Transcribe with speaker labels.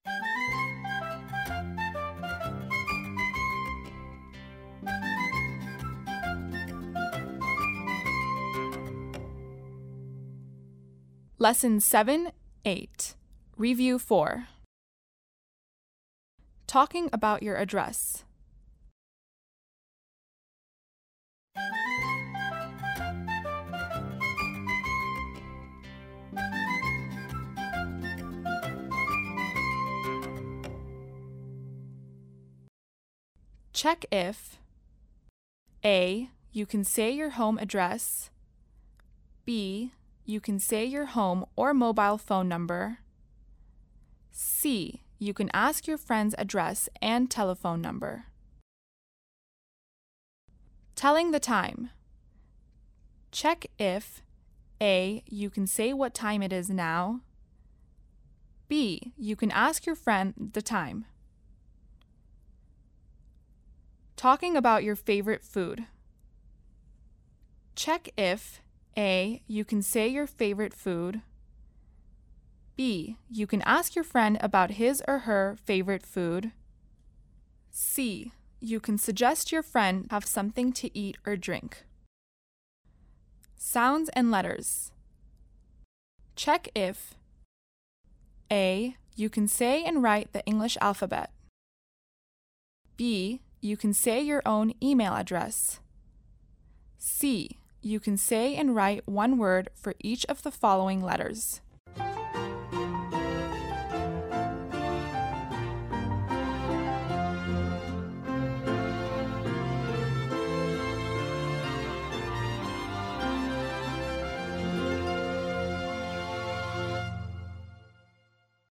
Speaker 1: Lesson 7-8. Review 4. Talking about your address. Check if A. You can say your home address. B. You can say your home or mobile phone number. C. You can ask your friend's address and telephone number. Telling the time. Check if A. You can say what time it is now. B. You can ask your friend the time. Talking about your favorite food. Check if A. You can say your favorite food. B. You can ask your friend about his or her favorite food. C. You can suggest your friend have something to eat or drink. Sounds and letters. Check if A. You can say and write the English alphabet. B. You can say your own email address. C. You can say and write one word for each of the following letters.